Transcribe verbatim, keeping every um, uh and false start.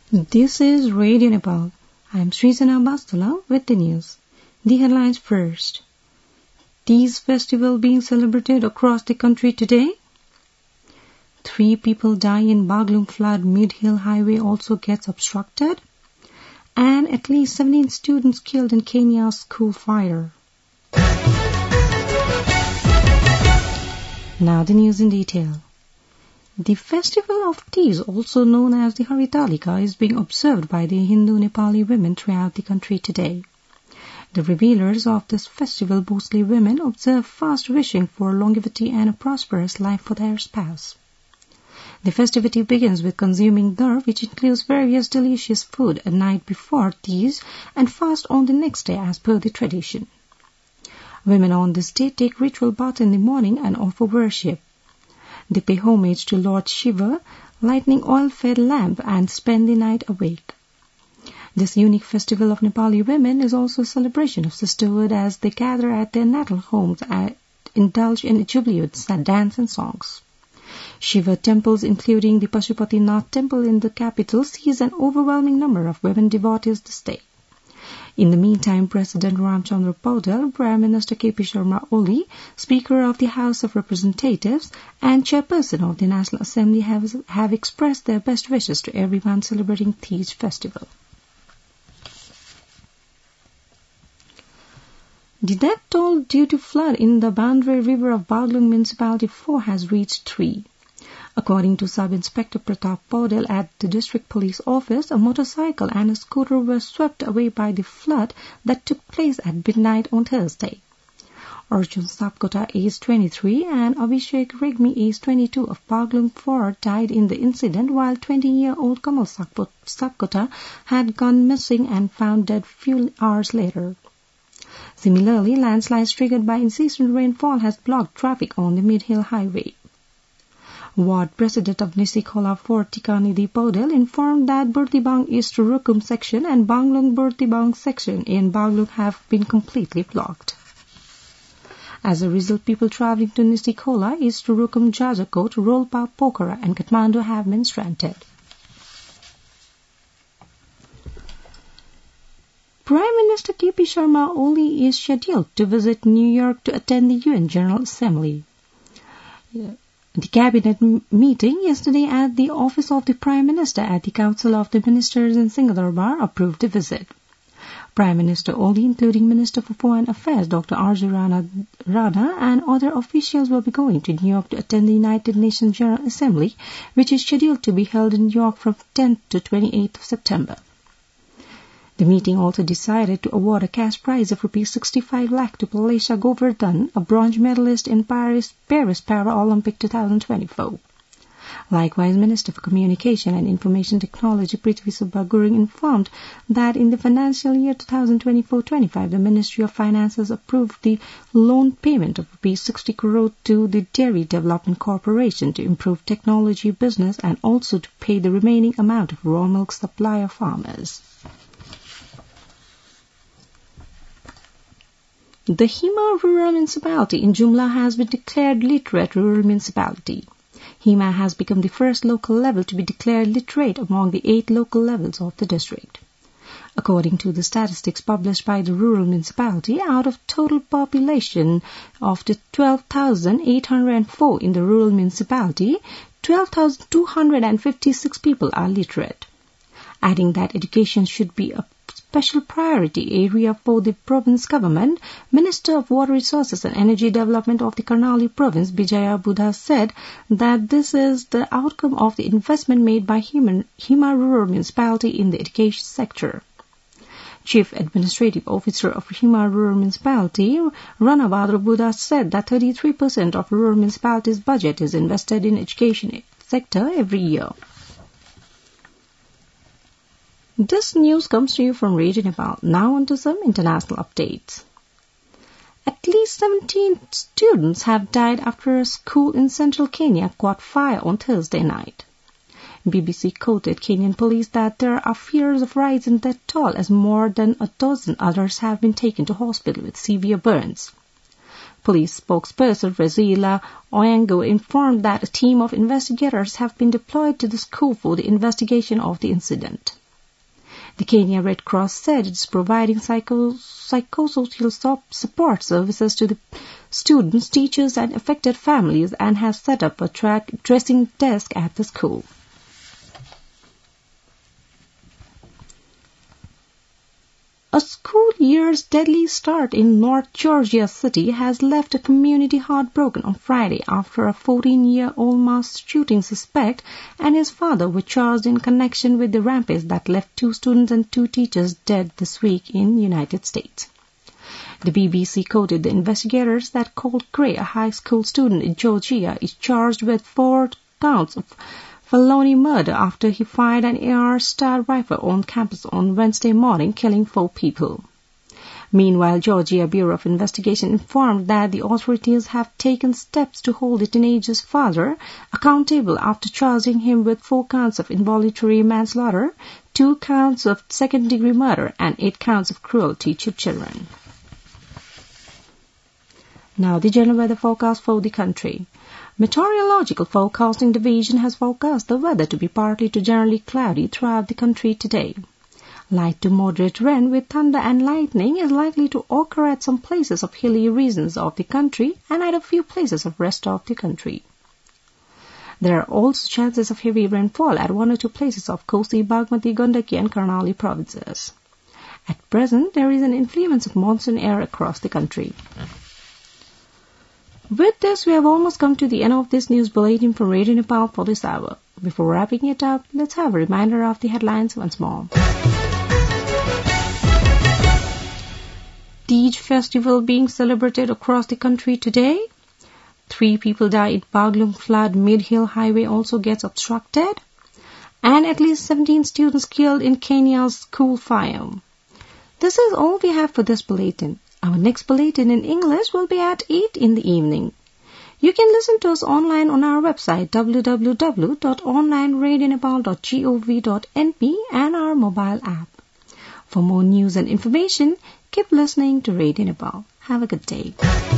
This is Radio Nepal. I am Srijana Bastula with the news. The headlines first. Tees festival being celebrated across the country today. Three people die in Baglung flood. Mid-Hill Highway also gets obstructed. And at least seventeen students killed in Kenya's school fire. Now the news in detail. The festival of teas, also known as the Haritalika, is being observed by the Hindu Nepali women throughout the country today. The revealers of this festival, mostly women, observe fast wishing for longevity and a prosperous life for their spouse. The festivity begins with consuming dar, which includes various delicious food, a night before teas and fast on the next day as per the tradition. Women on this day take ritual bath in the morning and offer worship. They pay homage to Lord Shiva, lighting oil-fed lamp and spend the night awake. This unique festival of Nepali women is also a celebration of sisterhood as they gather at their natal homes and indulge in jubilutes, dance and songs. Shiva temples, including the Pashupatinath temple in the capital, sees an overwhelming number of women devotees this day. In the meantime, President Ramchandra Paudel, Prime Minister K P Sharma Oli, Speaker of the House of Representatives, and Chairperson of the National Assembly have, have expressed their best wishes to everyone celebrating Teej festival. The death toll due to flood in the Bandre River of Baglung Municipality four has reached three. According to Sub-Inspector Pratap Paudel at the District Police Office, a motorcycle and a scooter were swept away by the flood that took place at midnight on Thursday. Arjun Sapkota, aged twenty-three, and Abhishek Regmi, aged twenty-two, of Baglung four died in the incident, while twenty-year-old Kamal Sapkota had gone missing and found dead few hours later. Similarly, landslides triggered by incessant rainfall has blocked traffic on the Mid-Hill Highway. Ward President of Nisikola four Tikanidhi Paudel informed that Burtibang East Rukum section and Banglung Burtibang section in Baglung have been completely blocked. As a result, people travelling to Nisikola, East Rukum, Jajakot, Rolpa, Pokhara and Kathmandu have been stranded. Prime Minister K P Sharma Oli is scheduled to visit New York to attend the U N General Assembly. Yeah. The cabinet m- meeting yesterday at the office of the Prime Minister at the Council of the Ministers in Singadarbar approved the visit. Prime Minister Oli, including Minister for Foreign Affairs Doctor Arjun Rana, Rana and other officials will be going to New York to attend the United Nations General Assembly, which is scheduled to be held in New York from tenth to twenty-eighth of September. The meeting also decided to award a cash prize of rupees sixty-five lakh to Palesha Govardhan, a bronze medalist in Paris, Paris Paralympic twenty twenty-four. Likewise, Minister for Communication and Information Technology Prithvi Subba Gurung informed that in the financial year twenty twenty-four twenty-five, the Ministry of Finances approved the loan payment of rupees sixty crore to the Dairy Development Corporation to improve technology business and also to pay the remaining amount of raw milk supply of farmers. The Hima Rural Municipality in Jumla has been declared literate rural municipality. Hima has become the first local level to be declared literate among the eight local levels of the district. According to the statistics published by the rural municipality, out of total population of the twelve thousand eight hundred four in the rural municipality, twelve thousand two hundred fifty-six people are literate. Adding that education should be a special priority area for the province government, Minister of Water Resources and Energy Development of the Karnali Province, Bijaya Buddha, said that this is the outcome of the investment made by Hima, Hima Rural Municipality in the education sector. Chief Administrative Officer of Hima Rural Municipality, Ranabhadra Buddha, said that thirty-three percent of rural municipalities' budget is invested in education sector every year. This news comes to you from Radio Nepal. Now on to some international updates. At least seventeen students have died after a school in central Kenya caught fire on Thursday night. B B C quoted Kenyan police that there are fears of rising death toll as more than a dozen others have been taken to hospital with severe burns. Police spokesperson Razila Oyango informed that a team of investigators have been deployed to the school for the investigation of the incident. The Kenya Red Cross said it's providing psycho- psychosocial support services to the students, teachers and affected families and has set up a track dressing desk at the school. A school year's deadly start in North Georgia City has left a community heartbroken on Friday after a fourteen-year-old mass shooting suspect and his father were charged in connection with the rampage that left two students and two teachers dead this week in the United States. The B B C quoted the investigators that Colt Gray, a high school student in Georgia, is charged with four counts of felony murder after he fired an A R Star rifle on campus on Wednesday morning, killing four people. Meanwhile, Georgia Bureau of Investigation informed that the authorities have taken steps to hold the teenager's father accountable after charging him with four counts of involuntary manslaughter, two counts of second-degree murder, and eight counts of cruelty to children. Now the general weather forecast for the country. Meteorological Forecasting Division has forecast the weather to be partly to generally cloudy throughout the country today. Light to moderate rain with thunder and lightning is likely to occur at some places of hilly regions of the country and at a few places of rest of the country. There are also chances of heavy rainfall at one or two places of Kosi, Bagmati, Gandaki and Karnali provinces. At present, there is an influence of monsoon air across the country. With this, we have almost come to the end of this news bulletin from Radio Nepal for this hour. Before wrapping it up, let's have a reminder of the headlines once more. Tej festival being celebrated across the country today. Three people die in Baglum flood. Mid-Hill Highway also gets obstructed. And at least seventeen students killed in Kenya's school fire. This is all we have for this bulletin. Our next bulletin in English will be at eight in the evening. You can listen to us online on our website w w w dot online radio nepal dot gov dot n p and our mobile app. For more news and information, keep listening to Radio Nepal. Have a good day.